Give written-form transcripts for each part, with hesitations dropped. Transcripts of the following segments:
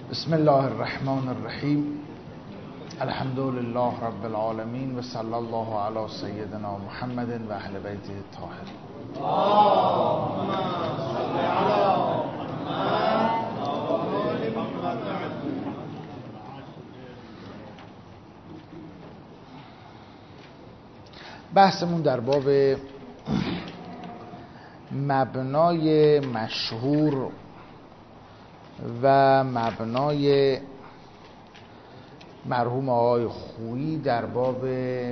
بسم الله الرحمن الرحیم. الحمد لله رب العالمین و صلی الله علی سیدنا محمد و اهل بیت الطاهرین. اللهم صل علی محمد. بحثمون در باب مبنای مشهور و مبنای مرحوم آقای خویی در باب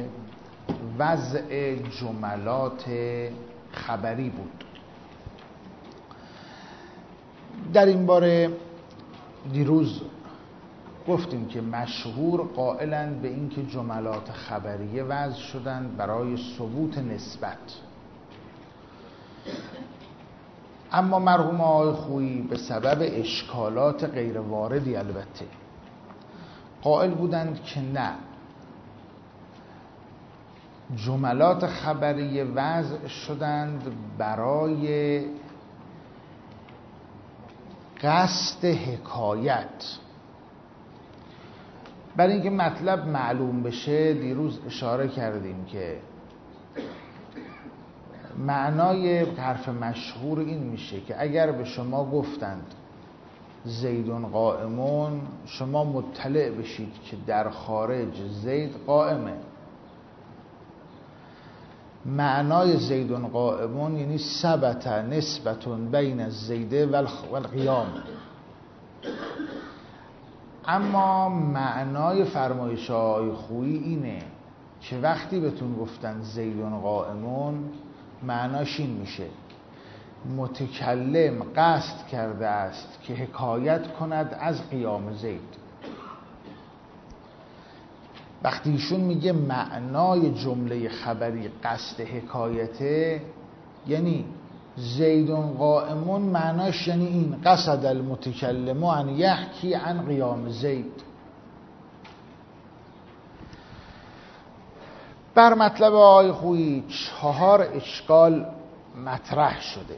وضع جملات خبری بود. در این باره دیروز گفتیم که مشهور قائلند به اینکه جملات خبریه وضع شدند برای ثبوت نسبت، اما مرحوم آقای خویی به سبب اشکالات غیر واردی البته قائل بودند که نه، جملات خبریه وضع شدند برای قصد حکایت. برای اینکه مطلب معلوم بشه دیروز اشاره کردیم که معنای حرف مشهور این میشه که اگر به شما گفتند زیدون قائمون، شما مطلع بشید که در خارج زید قائمه. معنای زیدون قائمون یعنی ثبت نسبتون بین الزیده و القیام. اما معنای فرمایش آقای خویی اینه که وقتی بهتون گفتن زیدون قائمون، معناش این میشه متکلم قصد کرده است که حکایت کند از قیام زید. وقتی ایشون میگه معنای جمله خبری قصد حکایته، یعنی زیدون قائمون، معناش یعنی این قصد المتکلم ان یحکی عن قیام زید. بر مطلب آقای خویی 4 اشکال مطرح شده.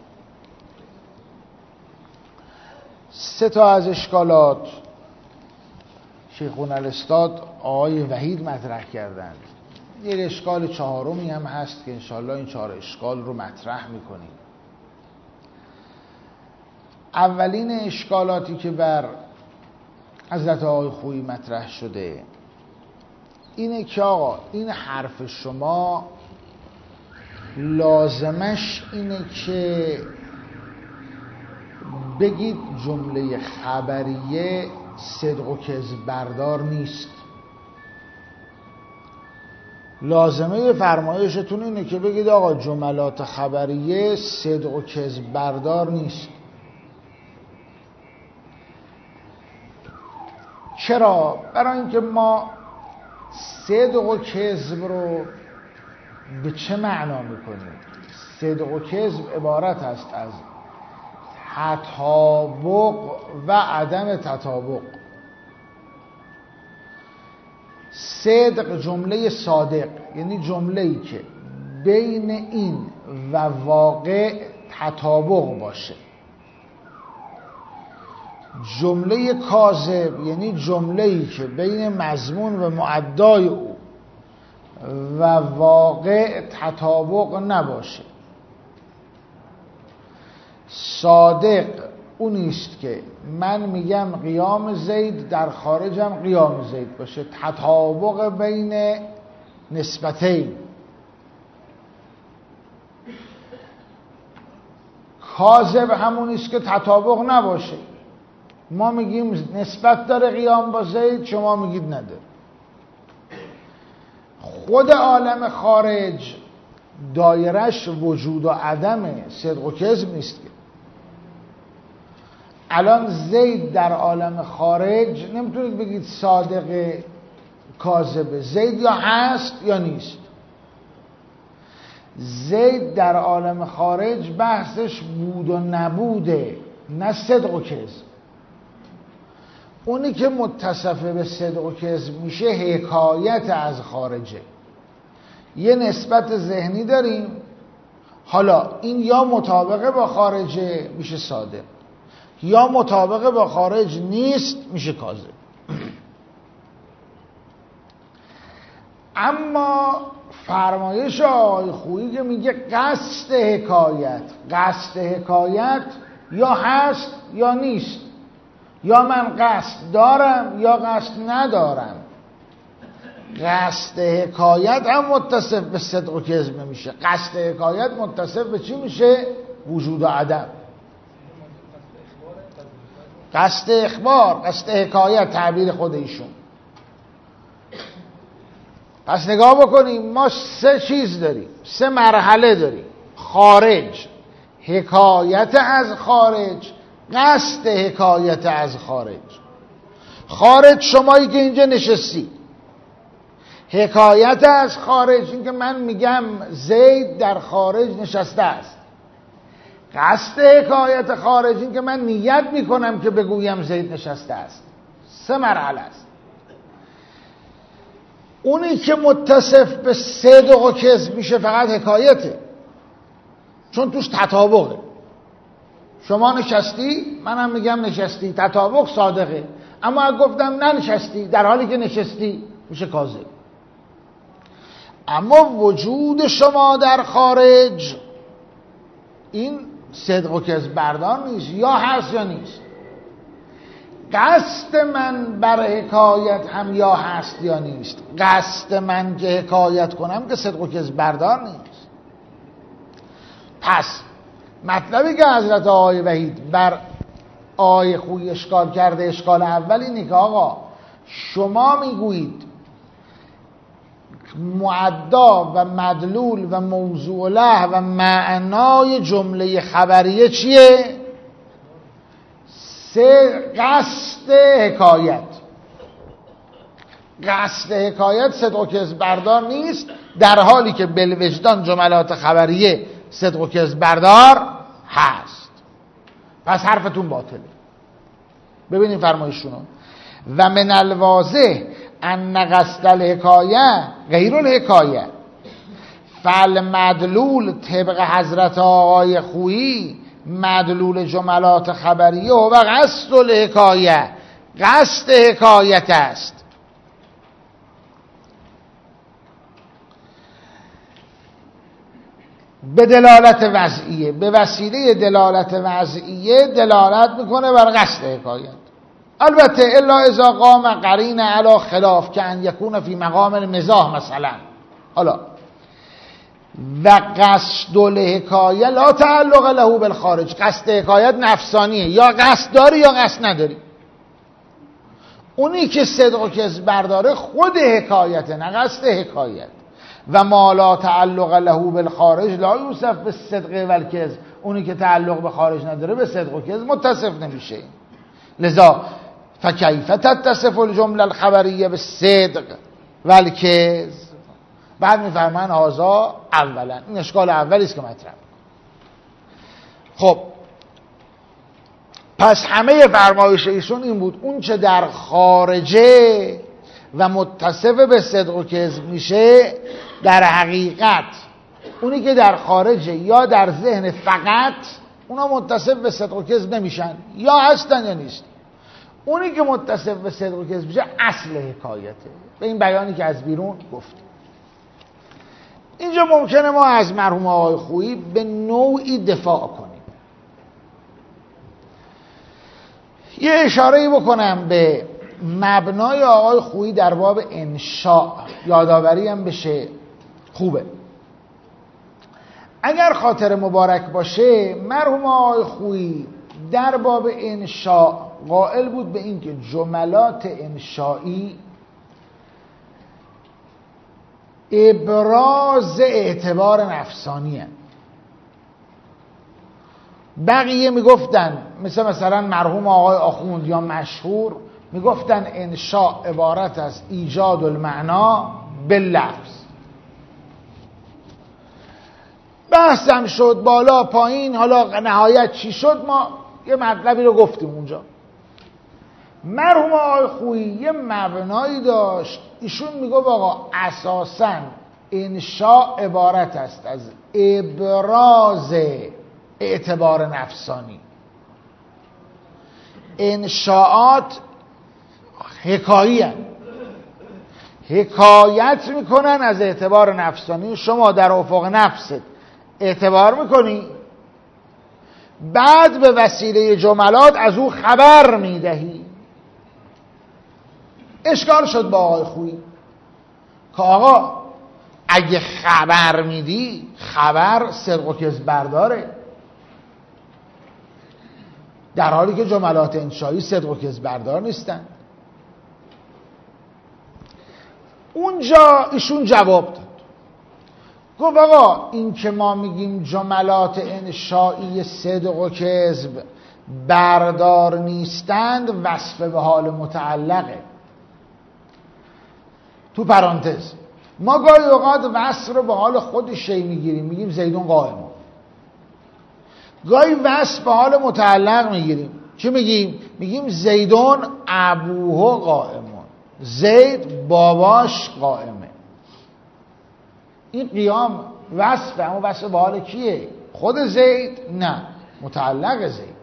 3 تا از اشکالات شیخنا الاستاد آقای وحید مطرح کردند. یک اشکال 4می هم هست که انشاءالله این 4 اشکال رو مطرح میکنیم. اولین اشکالاتی که بر حضرت آقای خویی مطرح شده اینه که آقا این حرف شما لازمش اینه که بگید جمله خبریه صدق و کذب بردار نیست. لازمه فرمایشتون اینه که بگید آقا جملات خبریه صدق و کذب بردار نیست. چرا؟ برای اینکه ما صدق و کذب رو به چه معنا میکنیم؟ صدق و کذب عبارت است از تطابق و عدم تطابق. صدق جمله صادق، یعنی جمله‌ای که بین این و واقع تطابق باشه. جمله کاذب یعنی جمله‌ای که بین مضمون و مؤدای او و واقع تطابق نباشه. صادق اون است که من میگم قیام زید، در خارجم قیام زید باشه، تطابق بین نسبتین. کاذب همون است که تطابق نباشه. ما میگیم نسبت داره قیام با زید، شما میگید نداره. خود عالم خارج دایرش وجود و عدم صدق و کذب نیست که. الان زید در عالم خارج نمیتونید بگید صادق کاذبه. زید یا هست یا نیست. زید در عالم خارج بحثش بود و نبوده، نه صدق و کذب. اونی که متصف به صدق و کذب میشه حکایت از خارجه. یه نسبت ذهنی داریم، حالا این یا مطابقه با خارجه میشه صادق، یا مطابق با خارج نیست میشه کاذب. اما فرمایش آقای خویی که میگه قصد حکایت یا هست یا نیست، یا من قصد دارم یا قصد ندارم. قصد حکایت هم متصف به صدق و کذب میشه. قصد حکایت متصف به چی میشه؟ وجود و عدم. قصد اخبار، قصد حکایت تعبیر خود ایشون. پس نگاه بکنیم، ما 3 چیز داریم، 3 مرحله داریم: خارج، حکایت از خارج، قصد حکایت از خارج. خارج شمایی که اینجا نشستی. حکایت از خارج این که من میگم زید در خارج نشسته است. قصد حکایت خارج این که من نیت میکنم که بگویم زید نشسته است. 3 مرحله است. اونی که متصف به صدق و کذب میشه فقط حکایته، چون توش تطابقه. شما نشستی، منم میگم نشستی، تطابق صادقه. اما اگه گفتم ننشستی در حالی که نشستی میشه کاذب. اما وجود شما در خارج این صدق و کذب بردار نیست، یا هست یا نیست. قصد من بر حکایت هم یا هست یا نیست. قصد من که حکایت کنم که صدق و کذب بردار نیست. پس مطلبی که حضرت آقای وحید بر آقای خویی اشکال کرده، اشکال اول اینه که آقا شما میگویید معدا و مدلول و موضوع له و معنای جمله خبریه چیه؟ 3 قصد حکایت. قصد حکایت صدق و کذب بردار نیست، در حالی که بالوجدان جملات خبریه صدق و کذب بردار هست. پس حرفتون باطله. ببینید فرمایشونو: و من الواضح ان قصد الحکایه غیر الحکایه فالمدلول طبق حضرت آقای خویی مدلول جملات خبریه و قصد الحکایه قصد حکایت است. به دلالت وضعیه، به وسیله دلالت وضعیه دلالت میکنه بر قصد حکایت. البته الا اذا قام قرین علی خلاف که ان یکون فی مقام المزاح مثلا. حالا و قصد الحکایه لا تعلق له بالخارج. قصد حکایت نفسانیه، یا قصد داری یا قصد نداری. اونی که صدق و کذب برداره خود حکایته، نه قصد حکایت. و ما لا تعلق له بالخارج لا یوصف بالصدق والکذب. اونی که تعلق به خارج نداره به صدق و کذب متصف نمیشه. لذا فکیف تتصف الجمله الخبریه بالصدق والکذب. بعد میفرمان هذا اولا. این اشکال اولی است که مطرح. خب پس همه فرمایش ایشون این بود: اون چه در خارجه و متصف به صدق و کذب میشه، در حقیقت اونی که در خارجه یا در ذهن فقط، اونا متصف به صدق و کذب نمیشن، یا هستن یا نیست. اونی که متصف به صدق و کذب میشه اصل حکایته، به این بیانی که از بیرون گفتیم. اینجا ممکنه ما از مرحوم آقای خویی به نوعی دفاع کنیم. یه اشاره‌ای بکنم به مبنای آقای خویی در باب انشاء، یادآوری هم بشه، خوبه. اگر خاطر مبارک باشه، مرحوم آقای خویی در باب انشاء قائل بود به اینکه جملات انشایی ابراز اعتبار نفسانی هست. بقیه میگفتن مثلا مرحوم آقای آخوند یا مشهور میگفتن انشاء عبارت از ایجاد المعنا باللفظ. بحثم شد بالا پایین، حالا نهایت چی شد؟ ما یه مطلبی رو گفتیم اونجا. مرحوم آقای خویی یه مبنایی داشت، ایشون میگفت آقا اساساً انشاء عبارت است از ابراز اعتبار نفسانی. انشاءات حکایی هستند، حکایت میکنن از اعتبار نفسانی. شما در افق نفست اعتبار میکنی، بعد به وسیله جملات از او خبر میدهی. اشکال شد با آقای خویی که آقا اگه خبر میدی، خبر صدق و کذب برداره، در حالی که جملات انشایی صدق و کذب بردار نیستن. اونجا ایشون جواب داد، گفت آقا این که ما میگیم جملات انشایی صدق و کذب بردار نیستند وصف به حال متعلقه. تو پرانتز ما گاهی اوقات وصف رو به حال خود شی میگیریم، میگیم زیدون قائمون. گاهی وصف به حال متعلق میگیریم، چی میگیم؟ میگیم زیدون ابوه قائمون، زید باباش قائمه. این قیام وصفه، اما وصف به حال کیه؟ خود زید؟ نه، متعلق زید.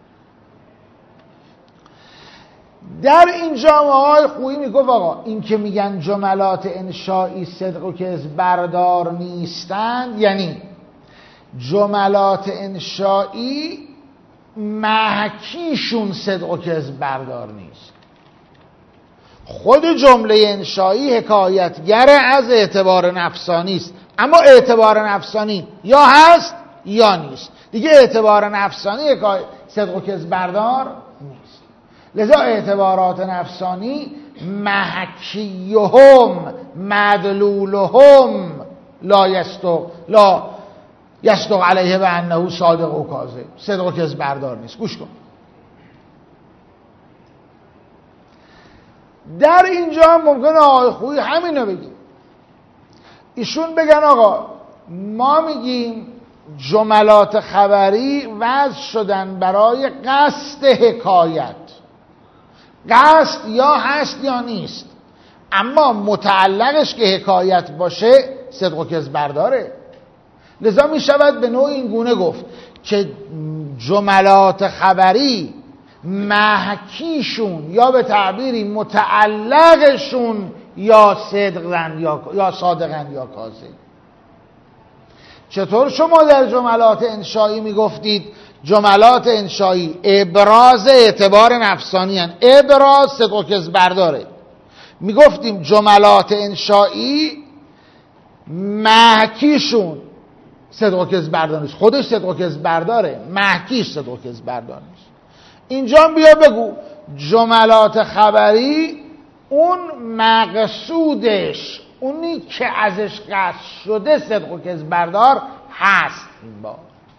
در اینجا آقای خویی میگفت آقا این که میگن جملات انشایی صدق و کذب بردار نیستند، یعنی جملات انشایی محکیشون صدق و کذب بردار نیست. خود جمله انشایی حکایتگر از اعتبار نفسانی است، اما اعتبار نفسانی یا هست یا نیست. دیگه اعتبار نفسانی صدق و کذب بردار نیست. لذا اعتبارات نفسانی محکیهم مدلولهم لا یصدق علیه و انه صادق و کاذب، صدق و کذب بردار نیست. گوش کن، در اینجا ممکنه آقای خویی همینو بگیم. ایشون بگن آقا ما میگیم جملات خبری وضع شدن برای قصد حکایت، قصد یا هست یا نیست، اما متعلقش که حکایت باشه صدق و کذب برداره. لذا می شود به نوع این گونه گفت که جملات خبری محکیشون یا به تعبیری متعلقشون یا صدقن یا صادقن یا کاذب. چطور شما در جملات انشایی می گفتید جملات انشایی ابراز اعتبار نفسانی هن، ابراز صدق و کذب برداره، می گفتیم جملات انشایی محکیشون صدق و کذب بردار نیست، خودش صدق و کذب برداره، محکیش صدق و کذب بردار نیست. اینجا بیا بگو جملات خبری اون مقصودش، اونی که ازش قصد شده صدق و کذب بردار هست. این با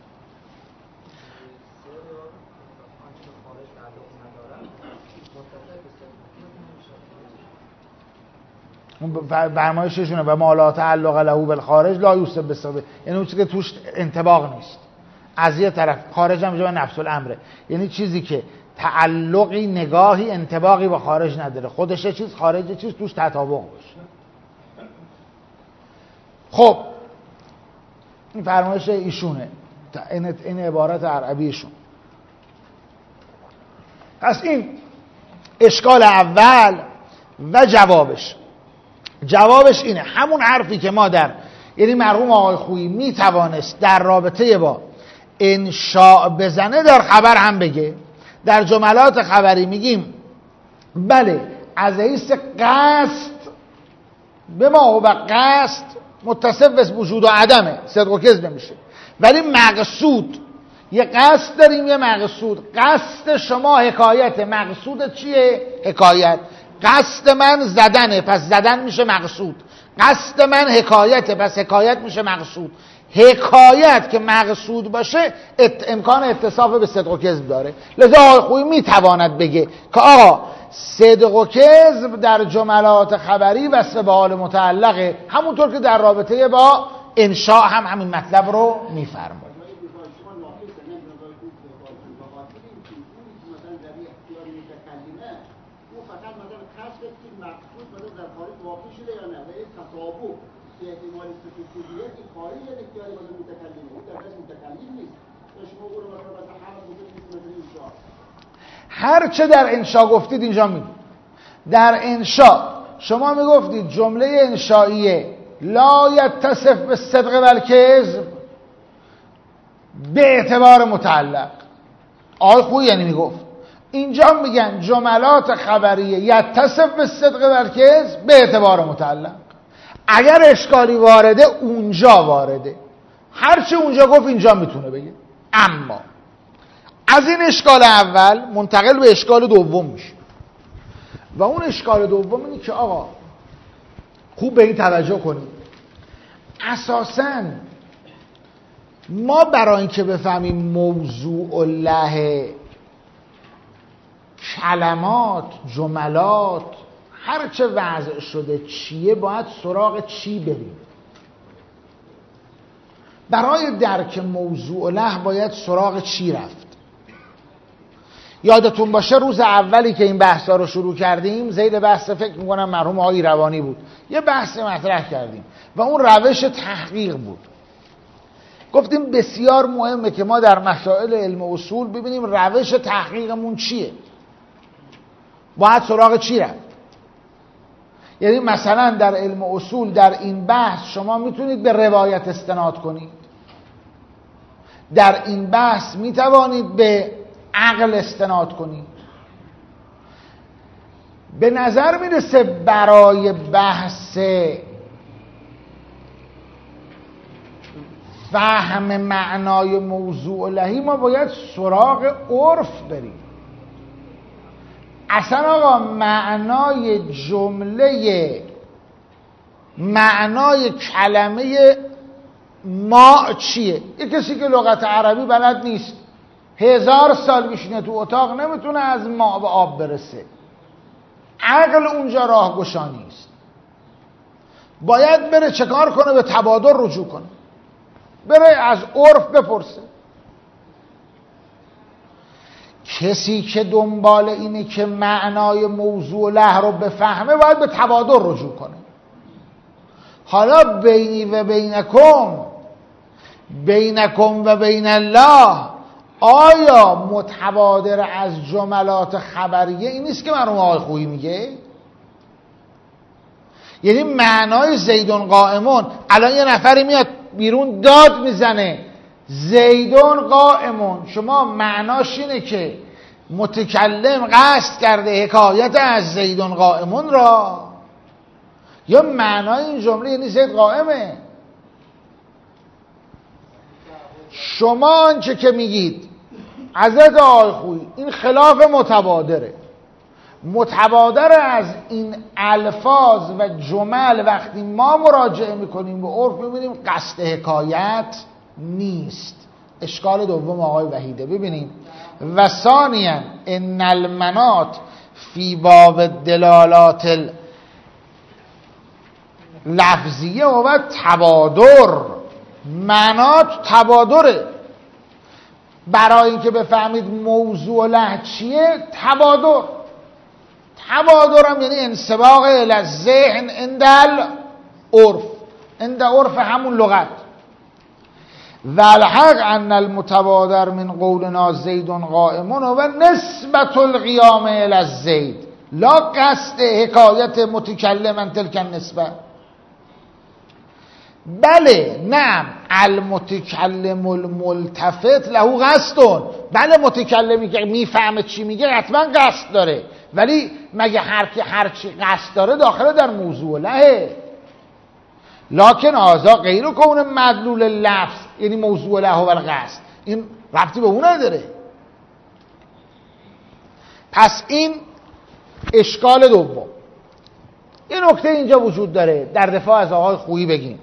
برمایششونه و ما لا تعلق له بالخارج لا یوسف بالصدق، یعنی اون چیزی که توش انطباق نیست. از یه طرف خارج هم جمع نفس الامره، یعنی چیزی که تعلقی نگاهی انطباقی با خارج نداره، خودش چیز خارج چیز توش تطابق باشه. خب این فرمایش ایشونه، این عبارت عربیشون. پس این اشکال اول و جوابش اینه، همون حرفی که ما یعنی مرحوم آقای خویی میتوانست در رابطه با انشاء بزنه در خبر هم بگه. در جملات خبری میگیم بله از حیث قصد به ما و قصد متصف به وجود و عدمه، صدق و کذب نمیشه، ولی مقصود یه قصد داریم یه مقصود. قصد شما حکایت، مقصود چیه؟ حکایت. قصد من زدنه، پس زدن میشه مقصود. قصد من حکایته، پس حکایت میشه مقصود. حکایت که مقصود باشه امکان اتصاف به صدق و کذب داره. لذا آقای خویی میتواند بگه که آقا صدق و کذب در جملات خبری وصف به حال متعلقه، همونطور که در رابطه با انشاء هم همین مطلب رو میفرماید. هر چه در انشا گفتید اینجا میگید. در انشا شما میگفتید جمله انشائیه لا یتصف بالصدق والکذب به اعتبار متعلق. آقای خویی یعنی میگفت اینجا میگن جملات خبریه یتصف بالصدق والکذب به اعتبار متعلق. اگر اشکالی وارده اونجا وارده، هرچی اونجا گفت اینجا میتونه بگه. اما از این اشکال اول منتقل به اشکال دوم میشه و اون اشکال دوم اینه که آقا خوب به این توجه کنید. اساساً ما برای اینکه بفهمیم موضوع الله کلمات، جملات، هر چه وضع شده چیه، باید سراغ چی بریم. برای درک موضوع له باید سراغ چی رفت. یادتون باشه روز اولی که این بحثا رو شروع کردیم، زید بحث فکر میکنم مرحوم آقای روانی بود، یه بحث مطرح کردیم و اون روش تحقیق بود. گفتیم بسیار مهمه که ما در مسائل علم اصول ببینیم روش تحقیقمون چیه، باید سراغ چی رفت. یعنی مثلا در علم اصول در این بحث شما میتونید به روایت استناد کنید، در این بحث میتوانید به عقل استناد کنید. به نظر میرسه برای بحث فهم معنای موضوع لهی ما باید سراغ عرف بریم. اصلا آقا معنای جمله، معنای کلمه ما چیه؟ یک کسی که لغت عربی بلد نیست 1000 سال میشینه تو اتاق نمیتونه از ما به آب برسه. عقل اونجا راهگشا نیست، باید بره چه کار کنه؟ به تبادر رجوع کنه، بره از عرف بپرسه. کسی که دنبال اینه که معنای موضوع له رو بفهمه باید به تبادر رجوع کنه. حالا بینی و بینکم و بین الله، آیا متبادر از جملات خبریه این نیست که مرحوم آقای خویی میگه؟ یعنی معنای زیدون قائمون، الان یه نفری میاد بیرون داد میزنه زیدون قائمون، شما معناش اینه که متکلم قصد کرده حکایت از زیدون قائمون را، یا معنای این جمله یعنی زید قائمه؟ شما آنچه که میگید حضرت آقای خویی این خلاف متبادره. متبادر از این الفاظ و جمل وقتی ما مراجعه میکنیم به عرف میبینیم قصد حکایت نیست. اشکال دوم آقای وحیده ببینیم. و ثانیاً ان المنات فی باب دلالات لفظیه و تبادر، منات تبادره. برای اینکه بفهمید موضوع له چیه، تبادر هم یعنی انسباق الی ذهن عند العرف، عند عرف همون لغت. و الحق ان المتبادر من قولنا زید قائمون و نسبت القیام الی الزید لا قصد حکایت متکلما تلک النسبه. بله نعم المتکلم الملتفت له قصد، بله متکلمی که میفهمه چی میگه حتما قصد داره، ولی مگه هر چی قصد داره داخل در موضوع له؟ لکن آزا غیر کون مدلول لفظ یعنی موضوع له و القصد، این ربطی به اون نداره. پس این اشکال دوم. این نکته اینجا وجود داره در دفاع از آقای خویی بگیم.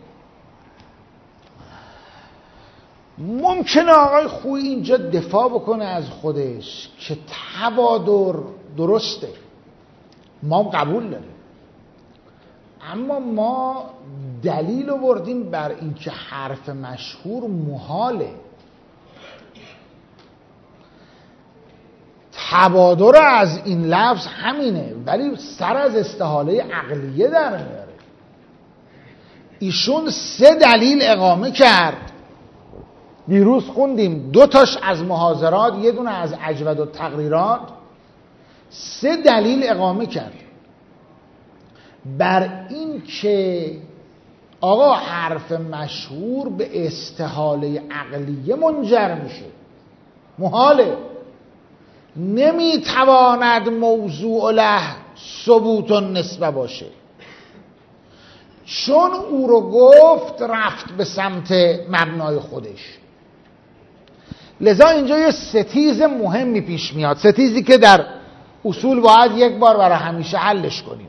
ممکنه آقای خویی اینجا دفاع بکنه از خودش که تبادر درسته، ما قبول داریم، اما ما دلیل آوردیم بر اینکه حرف مشهور محاله. تبادر از این لفظ همینه، ولی سر از استحاله عقلیه در میاره. ایشون 3 دلیل اقامه کرد دیروز خوندیم 2 تاش از محاضرات، یه دونه از اجود و تقریرات، 3 دلیل اقامه کرد بر این که آقا حرف مشهور به استحاله عقلیه منجر میشه، محاله، نمیتواند موضوع له ثبوت و نسبه باشه، چون او رو گفت رفت به سمت مبنای خودش. لذا اینجا یه ستیز مهمی پیش میاد، ستیزی که در اصول باید یک بار برای همیشه حلش کنیم.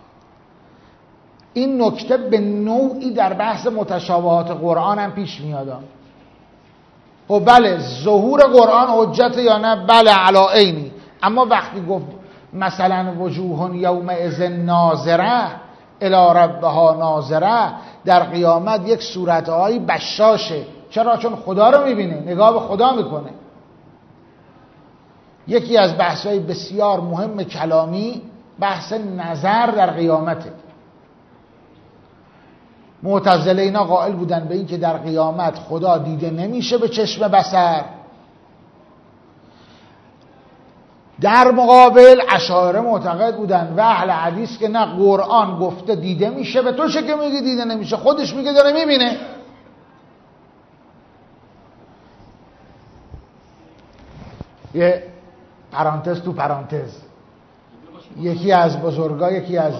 این نکته به نوعی در بحث متشابهات قرآن هم پیش میاد. خب بله ظهور قرآن حجت یا نه؟ بله علی عینی. اما وقتی گفت مثلا وجوه یومئذ ناظره الی ربها ناظره، در قیامت یک صورتهایی بشاشه. چرا؟ چون خدا رو میبینه، نگاه به خدا میکنه. یکی از بحث‌های بسیار مهم کلامی بحث نظر در قیامته. معتزله اینا قائل بودن به این که در قیامت خدا دیده نمیشه به چشم بصر. در مقابل اشاعره معتقد بودن و اهل حدیث که نه، قرآن گفته دیده میشه، به تو چه که میگی دیده نمیشه، خودش میگه داره میبینه. یه پرانتز تو پرانتز، یکی از بزرگا، یکی از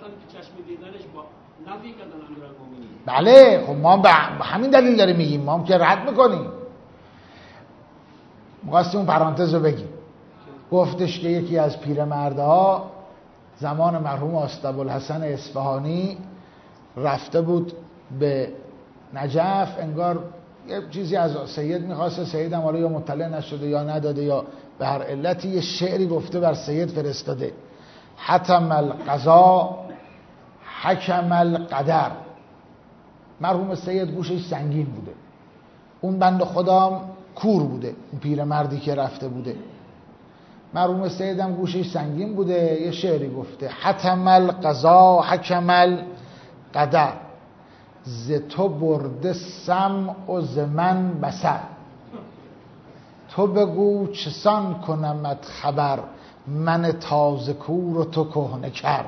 بله، خب ما به همین دلیل داریم میگیم، ما هم که رد میکنیم. می‌خواستیم اون پرانتز رو بگیم. گفتش که یکی از پیرمردها زمان مرحوم آستاب‌الحسن اصفهانی رفته بود به نجف، انگار یه چیزی از سید میخواسته، سید هم حالا یا مطلع نشده یا نداده یا به هر علتی یه شعری گفته بر سید فرستاده: حتم القضا حکم القدر. مرحوم سید گوشش سنگین بوده، اون بند خدا کور بوده، اون پیرمردی که رفته بوده. مرحوم سید هم گوشش سنگین بوده، یه شعری گفته: حتم القضا حکم القدر، ز تو برده سمع و ز من بصر، تو بگو چسان کنمت خبر، من تازه کور و تو کهنه کر.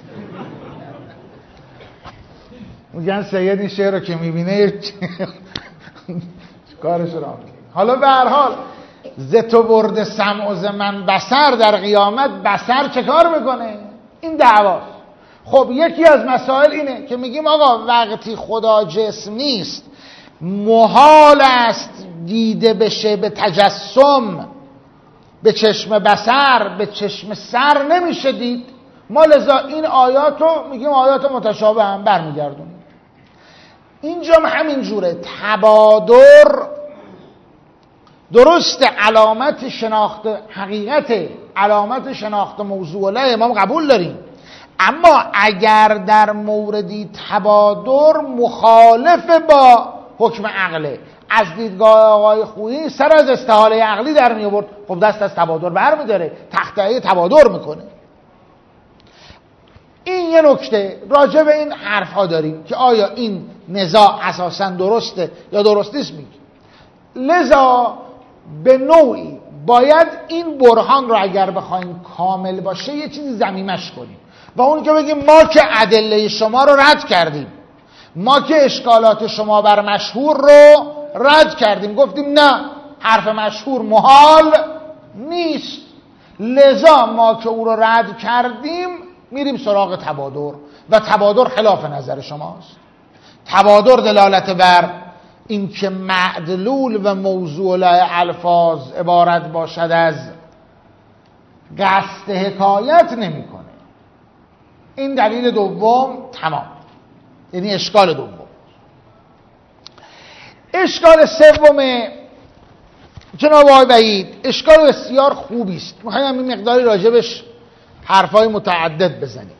میگن سید این شعر رو که میبینه کارش رو میکنه. حالا به هر حال ز تو برده سمع و ز من بصر، در قیامت بصر چه کار میکنه؟ این دعواست. خب یکی از مسائل اینه که میگیم آقا وقتی خدا جسم نیست، محال است دیده بشه به تجسم، به چشم بصر، به چشم سر نمیشه دید. ما لذا این آیات رو میگیم آیات متشابه هم برمیگردونیم. اینجا همین جوره. تبادر درست علامت شناخت حقیقت، علامت شناخت موضوع له امام قبول داریم، اما اگر در موردی تبادر مخالف با حکم عقله، از دیدگاه آقای خویی سر از استحاله عقلی در می آورد، خب دست از تبادر برمی‌داره، تخته تبادر میکنه. این یه نکته راجع به این حرف ها داریم که آیا این نزاع اساساً درسته یا درست نیست میگه. لذا به نوعی باید این برهان رو اگر بخوایم کامل باشه یه چیزی ضمیمش کنیم و اون که بگیم ما که ادله شما رو رد کردیم، ما که اشکالات شما بر مشهور رو رد کردیم، گفتیم نه، حرف مشهور محال نیست، لذا ما که او رو رد کردیم میریم سراغ تبادر و تبادر خلاف نظر شماست. تبادر دلالت بر این که معدلول و موضوع له الفاظ عبارت باشد از قصد حکایت نمیکنه. این دلیل دوم تمام، یعنی اشکال دوم. اشکال سوم جناب آقای وحید اشکال بسیار خوبی است، میخوایم این مقداری راجبش حرفای متعدد بزنیم.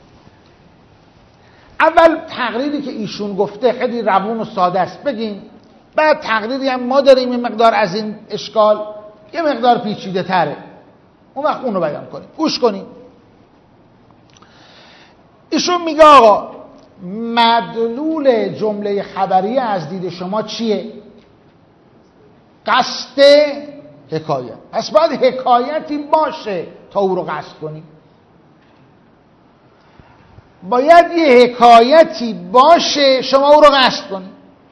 اول تقریری که ایشون گفته خیلی روون و ساده است بگیم، بعد تقریری هم ما داریم این مقدار از این اشکال یه مقدار پیچیده تره، اون وقت اون رو بیان کنیم. گوش کنیم. ایشون میگه آقا مدلول جمله خبری از دید شما چیه؟ قصد حکایت. پس باید حکایتی باشه تا او رو قصد کنی. باید یه حکایتی باشه شما او رو قصد کنی.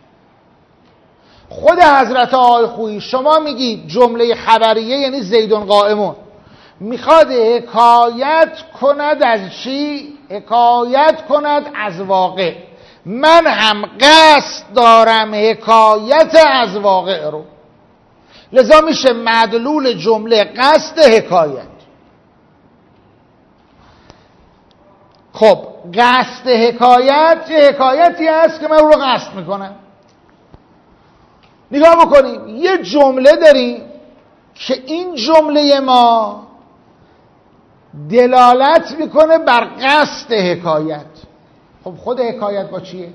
خود حضرت آقای خویی شما میگید جمله خبریه یعنی زیدون قائمون، میخواد حکایت کند از چی؟ حکایت کند از واقع. من هم قصد دارم حکایت از واقع رو، لذا میشه مدلول جمله قصد حکایت. خب قصد حکایت یه حکایتی هست که من رو قصد میکنم. نگاه بکنیم یه جمله داریم که این جمله ما دلالت میکنه بر قصد حکایت. خب خود حکایت با چیه؟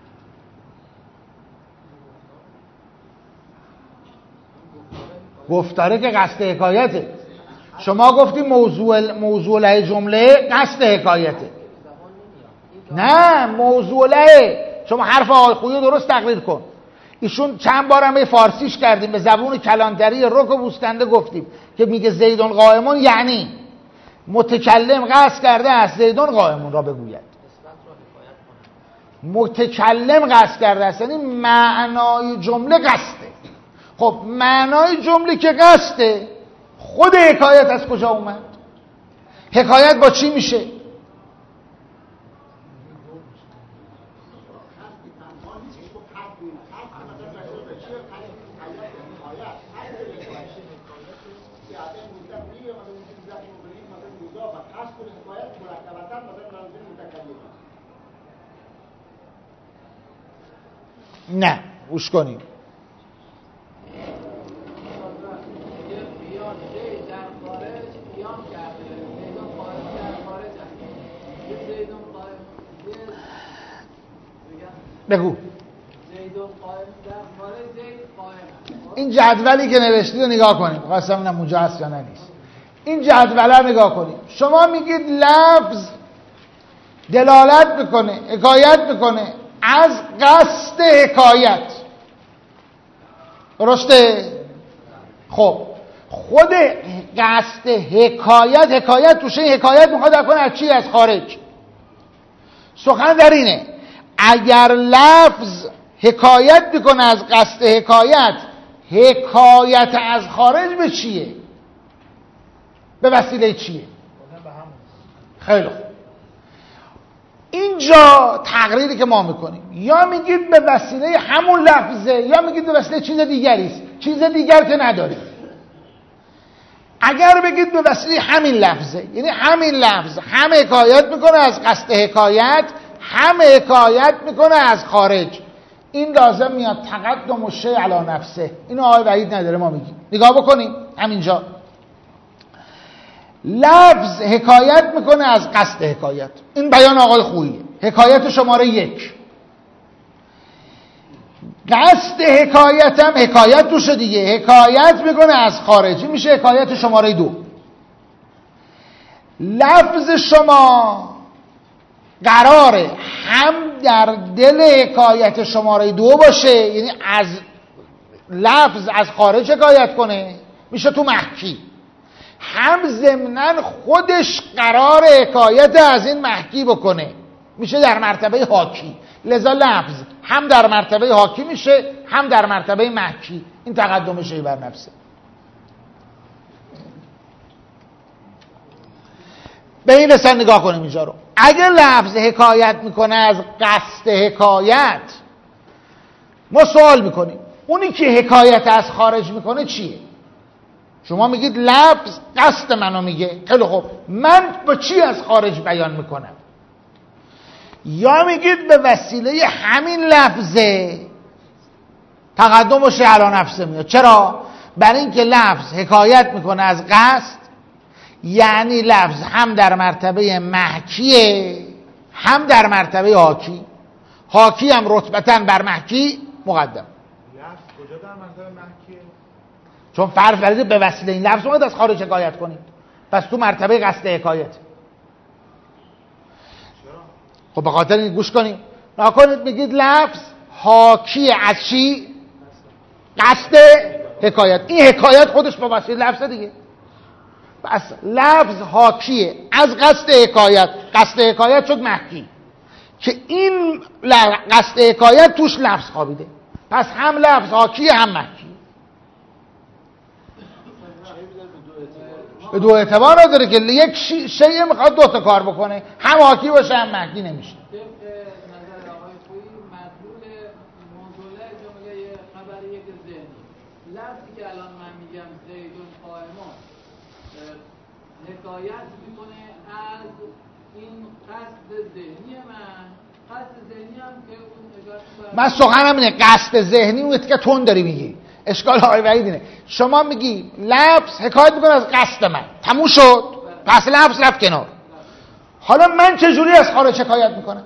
گفتاره که قصد حکایته. شما گفتی موضوع له جمله قصد حکایته. نه موضوع له، شما حرف آقای خویی درست تقریر کن. ایشون چند بار هم فارسیش کردیم به زبون کلانتری رک و بوستنده گفتیم که میگه زیدون قائمون، یعنی متکلم قصد کرده است زیدون قائمون را بگوید. متکلم قصد کرده است یعنی معنای جمله قصده. خب معنای جمله که قصده، خود حکایت از کجا اومد؟ حکایت با چی میشه؟ نه گوش کنیم. بگو. این جدولی که نوشتی رو نگاه کنیم. خواستم اینم اونجا هست یا نه نیست. این جدول رو نگاه کنیم. شما میگید لفظ دلالت میکنه، حکایت میکنه از قصد حکایت. درسته؟ خب خود قصد حکایت توشه حکایت میخواد کنه از چی؟ از خارج. سخن در اینه اگر لفظ حکایت میکنه از قصد حکایت از خارج به چیه؟ به وسیله چیه؟ خیلی خوب. اینجا تقریری که ما میکنیم یا میگید به وسیله همون لفظه یا میگید به وسیله چیز دیگری است. چیز دیگر که نداریم. اگر بگید به وسیله همین لفظه، یعنی همین لفظ هم حکایت میکنه از قصد حکایت، هم حکایت میکنه از خارج، این لازم میاد تقدم الشیء علی نفسه. اینو آقای وحید نداره، ما میگیم. نگاه بکنیم همینجا لفظ حکایت میکنه از قصد حکایت. این بیان آقای خوییه. حکایت شماره 1. قصد حکایت هم حکایت توشه دیگه، حکایت میکنه از خارجی، میشه حکایت شماره 2. لفظ شما قراره هم در دل حکایت شماره 2 باشه، یعنی از لفظ از خارج حکایت کنه، میشه تو محکی. هم ضمناً خودش قرار حکایت از این محکی بکنه، میشه در مرتبه حاکی. لذا لفظ هم در مرتبه حاکی میشه هم در مرتبه محکی. این تقدم شیء بر نفسه. به این رسن نگاه کنیم اینجا رو. اگر لفظ حکایت میکنه از قصد حکایت، ما سوال میکنیم اونی که حکایت از خارج میکنه چیه؟ شما میگید لفظ قصد منو میگه. خیلی خوب، من با چی از خارج بیان میکنم؟ یا میگید به وسیله همین لفظه تقدم و شیء علی نفسه میاد. چرا؟ برای اینکه لفظ حکایت میکنه از قصد، یعنی لفظ هم در مرتبه محکیه هم در مرتبه حاکی. حاکی هم رتبتاً بر محکی مقدم. لفظ کجا در مرتبه محکیه؟ چون فرض برید به وسیله این لفظ اومد از خارج حکایت کنید، پس تو مرتبه قصد حکایت. خب به خاطر این گوش کنیم نکنید میگید لفظ حاکی از چی؟ قصد حکایت. این حکایت خودش با وسیله لفظ دیگه. پس لفظ حاکیه از قصد حکایت. قصد حکایت شد محکی که این قصد حکایت توش لفظ خوابیده، پس هم لفظ حاکیه هم محکی. به دو اعتبار نداره که یک شیء میخواد دو تا کار بکنه، هم حاکی باشه هم محکی نمیشه. نظر آقای خویی مدلول موضوع جمله خبریه که ذهنی لفظی که الان من میگم زیدون قائمون حکایت میکنه از این قصد ذهنی من. قصد ذهنی هم که اون من سخنم اینه قصد ذهنی اون که تون داری میگی. اشکال آقای وحید اینه شما میگی لفظ حکایت میکنه از قصد من، تموم شد، پس لفظ رفت کنار. حالا من چجوری از خارج حکایت میکنم؟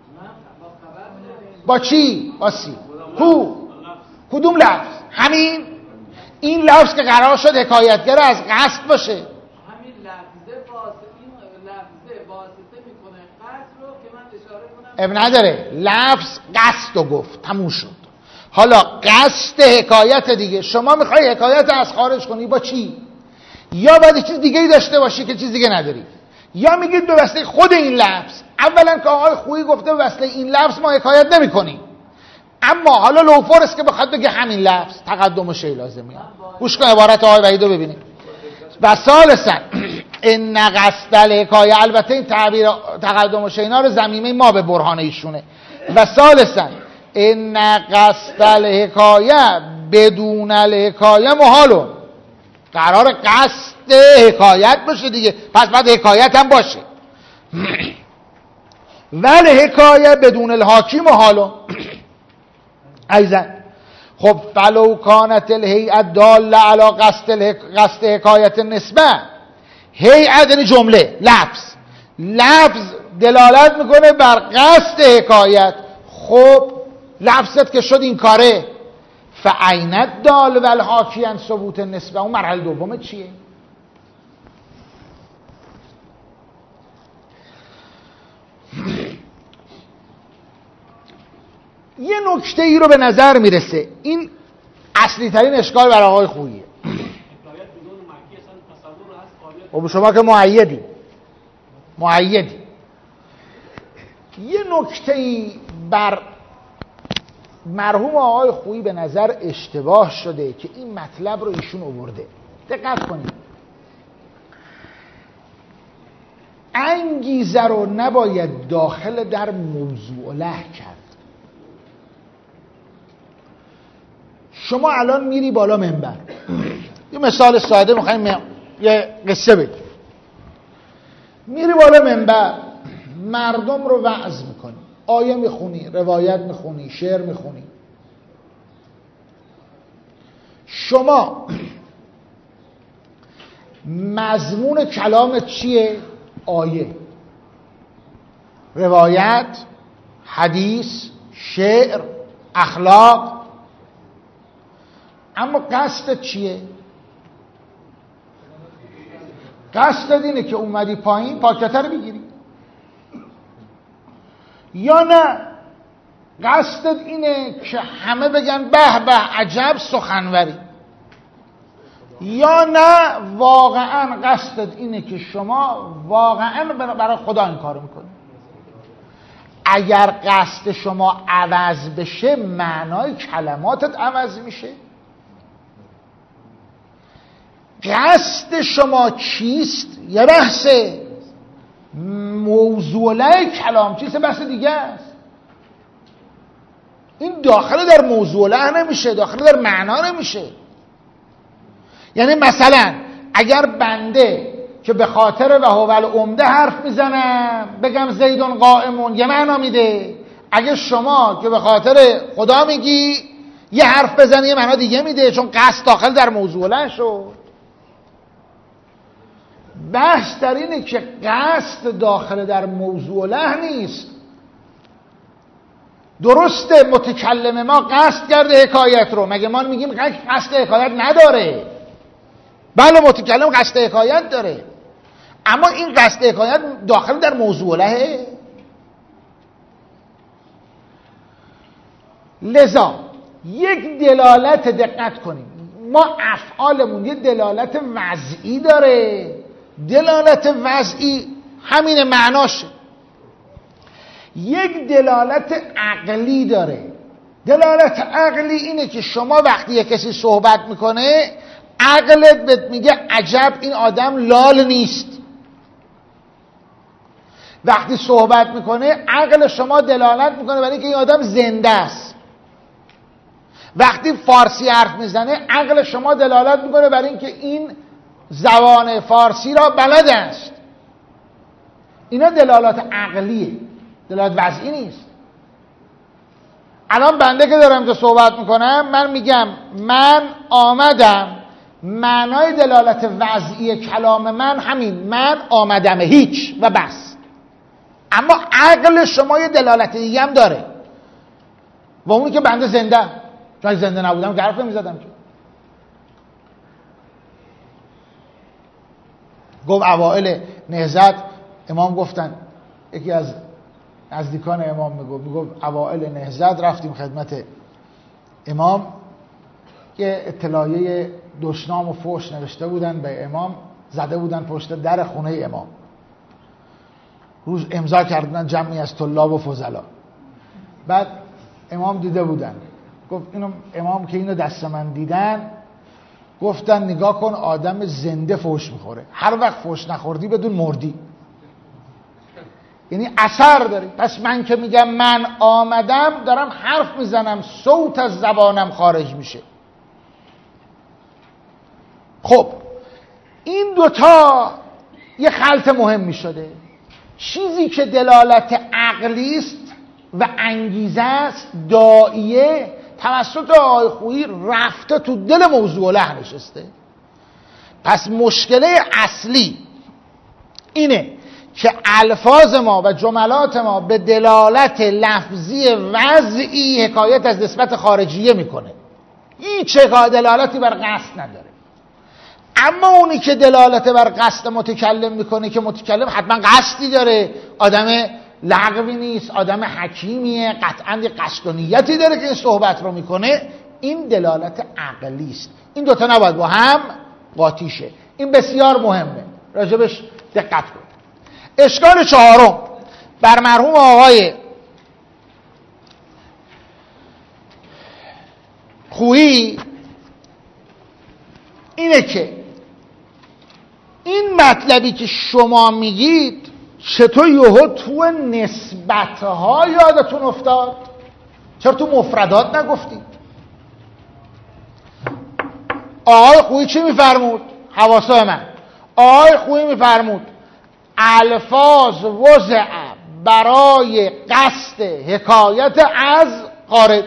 با چی؟ با سی. کدوم لفظ؟ همین این لفظ که قرار شد حکایتگر از قصد باشه. همین لفظه واسطه میکنه قصد رو که من اشاره کنم. اب نداره، لفظ قصد رو گفت، تموم شد. حالا قصد حکایت دیگه، شما میخوای حکایت از خارج کنی با چی؟ یا باید چیز دیگه ای داشته باشی که چیز دیگه نداری، یا میگید به واسطه خود این لفظ. اولا که آقای خویی گفته به واسطه این لفظ ما حکایت نمی کنیم، اما حالا لوفورست که بخواد بگه همین لفظ تقدم و شی لازمی. گوش کن عبارت آقای وحید رو ببینید. و ثالثا ان قصد الحکایه، البته این تعبیر تقدم و شی اینا رو ضمیمه ما به برهان ایشونه. و ثالثا ان قصد الحکایه بدون الحکایه محال. قرار قصد حکایت باشه دیگه، پس بعد حکایت هم باشه. ولی حکایه بدون الحاکی محال. ایضا خب فلو کانت الهیئه داله علی قصد حکایت نسبه. هیئه یعنی جمله، لفظ دلالت میکنه بر قصد حکایت. خب لفظت که شد این کاره، فعینت دال و الحاکی عن ثبوت نسبه. اون مرحله دومه چیه؟ یه نکته ای رو به نظر میرسه، این اصلی ترین اشکال برای آقای خوییه. خب شما که معیدی یه نکته ای بر مرحوم آقای خویی به نظر اشتباه شده که این مطلب رو ایشون آورده. دقت کنید، انگیزه رو نباید داخل در موضوع له کرد. شما الان میری بالا منبر، یه مثال ساده میخوایم یه قصه بگیم. میری بالا منبر، مردم رو وعظ میکنی، آیه میخونی، روایت میخونی، شعر میخونی. شما مضمون کلامت چیه؟ آیه، روایت، حدیث، شعر، اخلاق. اما قصدت چیه؟ قصدت اینه که اومدی پایین پاکته رو بگیری، یا نه قصدت اینه که همه بگن به به عجب سخنوری، یا نه واقعا قصدت اینه که شما واقعا برای خدا این کارو میکنی. اگر قصد شما عوض بشه معنای کلماتت عوض میشه. قصد شما چیست؟ یه بحثه، موضوع لای کلام چیست بحث دیگه است. این داخل در موضوع له نمیشه، داخل در معنا نمیشه. یعنی مثلا اگر بنده که به خاطر و هو العمده حرف میزنم بگم زیدون قائمون یه معنا میده، اگه شما که به خاطر خدا میگی یه حرف بزنی یه معنا دیگه میده، چون قصد داخل در موضوع له شد. بحث در اینه که قصد داخل در موضوع له نیست. درسته متکلم ما قصد کرده حکایت رو، مگه ما میگیم قصد حکایت نداره؟ بله متکلم قصد حکایت داره، اما این قصد حکایت داخل در موضوع لهه. لذا یک دلالت، دقت کنیم، ما افعالمون یه دلالت وضعی داره. دلالت وضعی همین معناشه. یک دلالت عقلی داره. دلالت عقلی اینه که شما وقتی یک کسی صحبت میکنه عقلت بهت میگه عجب این آدم لال نیست. وقتی صحبت میکنه عقل شما دلالت میکنه برای اینکه این آدم زنده است. وقتی فارسی حرف میزنه عقل شما دلالت میکنه برای اینکه این زبان فارسی را بلد است. اینا دلالات عقلیه، دلالت وضعی نیست. الان بنده که دارم اینجا صحبت میکنم من میگم من آمدم، معنای دلالت وضعی کلام من همین، من آمدم هیچ و بس. اما عقل شما یه دلالت دیگه هم داره و اونی که بنده زنده، چون زنده نبودم که حرف نمیزدم که. گفت اوائل نهضت امام گفتن، یکی از نزدیکان امام میگفت اوائل نهضت رفتیم خدمت امام که اطلاعیه دشنام و فحش نوشته بودن به امام، زده بودن پشت در خونه امام. روز امضا کردن جمعی از طلاب و فضلا. بعد امام دیده بودن، گفت اینو امام که اینو دست من دیدن گفتن نگاه کن آدم زنده فحش میخوره، هر وقت فحش نخوردی بدون مردی. یعنی اثر داره. پس من که میگم من آمدم دارم حرف میزنم، صوت از زبانم خارج میشه. خب این دوتا یه خلط مهمی شده. چیزی که دلالت عقلی است و انگیزه است، داعیه، توسط آقای خویی رفته تو دل موضوع له نشسته. پس مشکل اصلی اینه که الفاظ ما و جملات ما به دلالت لفظی وضعی حکایت از نسبت خارجیه میکنه، هیچ دلالتی بر قصد نداره. اما اونی که دلالت بر قصد متکلم میکنه که متکلم حتما قصدی داره، آدم لغوی نیست، آدم حکیمیه، قطعا یه قصد و نیتی داره که این صحبت رو میکنه، این دلالت عقلی است. این دوتا نباید با هم قاطی شه. این بسیار مهمه، راجبش دقت کن. اشکال چهارم بر مرحوم آقای خویی اینه که این مطلبی که شما میگید چطور یهو تو نسبت‌ها یادتون افتاد؟ چرا تو مفردات نگفتید؟ آقای خویی چی میفرمود؟ حواسای من آقای خویی میفرمود الفاظ وضع برای قصد حکایت از خارج.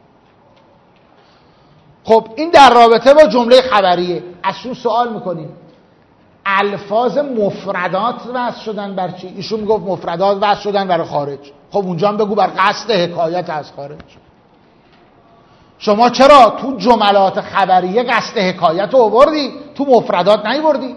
خب این در رابطه با جمله خبریه. از اون سوال میکنیم الفاظ مفردات وضع شدن بر چی؟ ایشون میگفت مفردات وضع شدن برای خارج. خب اونجا هم بگو بر قصد حکایت از خارج. شما چرا تو جملات خبریه قصد حکایت رو آوردی، تو مفردات نیاوردی؟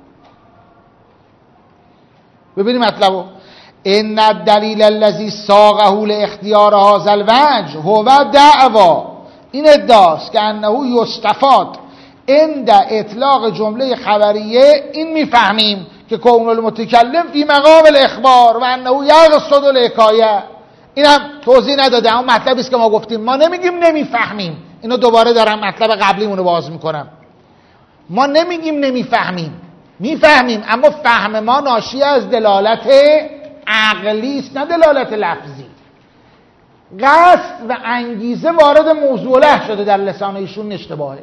ببینیم مطلبو. ان الدلیل الذی ساقه لاختیار هذا الوجه هو دعوا، این ادعاست که انه یستفاد عند اطلاق جمله خبریه. این میفهمیم که کون المتکلم فی مقام الاخبار و انه یقصد الحکایه. اینم توضیح نداده، اون مطلبی است که ما گفتیم. ما نمیگیم نمیفهمیم، اینو دوباره دارم مطلب قبلیمونو باز میکنم. ما نمیگیم نمیفهمیم، میفهمیم، اما فهم ما ناشی از دلالت عقلی است نه دلالت لفظی. قصد و انگیزه وارد موضوع له شده در لسان ایشون اشتباهه.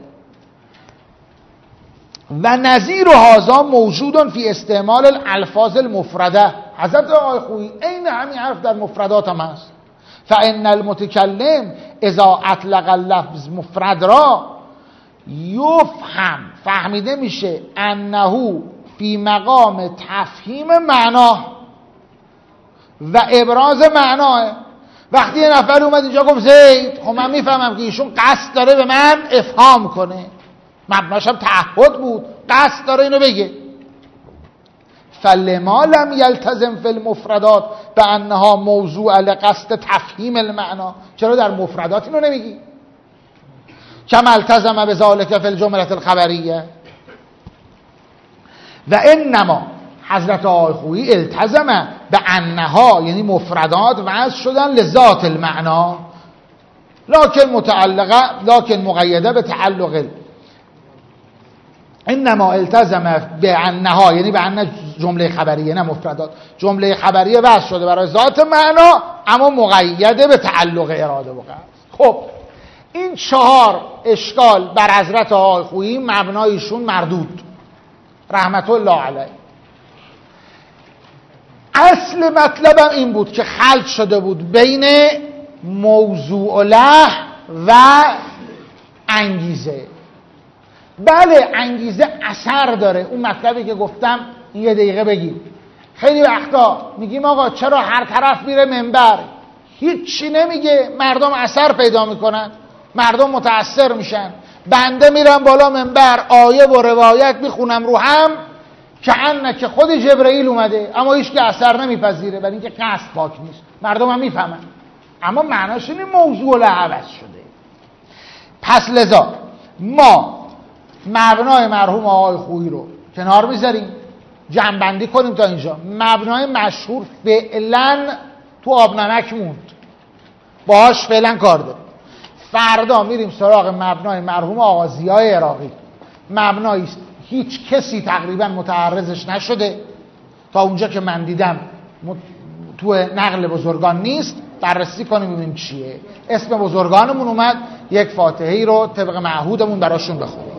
و نظیر هذا موجود فی استعمال الالفاظ المفرده. حضرت آقای خویی عین همین حرف در مفردات هم هست. فان المتکلم اذا اطلق اللفظ مفرد را یفهم، فهمیده میشه، انه فی مقام تفهیم معنا و ابراز معناه. وقتی یه نفر اومد اینجا گفت زید، خب من میفهمم که ایشون قصد داره به من افهام کنه، مبناش هم تعهد بود، قصد داره اینو بگه. فلما لم یلتزم فی المفردات بانها موضوع لقصد تفهیم المعنا، چرا در مفردات اینو نمیگی؟ کما التزم بذالک فی الجمله الخبریه. و انما حضرت آقای خویی التزم به انها، یعنی مفردات وضع شدن لذات المعنا، لکن مقیده به تعلق. انما التزم به انها، یعنی به ان جمله خبریه، نه مفردات، جمله خبریه وضع شده برای ذات معنا اما مقیده به تعلق اراده و قصد. خب این 4 اشکال بر حضرت آقای خویی مبنایشون مردود رحمت الله علیه. اصل مطلبم این بود که خلط شده بود بین موضوع له و انگیزه. بله انگیزه اثر داره، اون مطلبی که گفتم این 1 دقیقه بگیم. خیلی وقتا میگیم آقا چرا هر طرف میره منبر هیچی نمیگه، مردم اثر پیدا میکنن، مردم متاثر میشن. بنده میرم بالا منبر آیه و روایت میخونم رو هم که خود جبرئیل اومده، اما هیچ که اثر نمیپذیره، برای اینکه قصد پاک نیست، مردم هم میفهمن، اما معناش این موضوع له عوض شده. پس لذا ما مبنای مرحوم آقای خویی رو کنار میذاریم، جمع‌بندی کنیم تا اینجا. مبنای مشهور فعلا تو آب نمک موند، باهاش فعلا کار داریم. فردا میریم سراغ مبنای مرحوم آقا ضیای عراقی. مبنایی است هیچ کسی تقریبا متعرضش نشده تا اونجا که من دیدم، تو نقل بزرگان نیست. بررسی کنیم ببینیم چیه. اسم بزرگانمون اومد، یک فاتحه‌ای رو طبق معهودمون براشون بخونیم.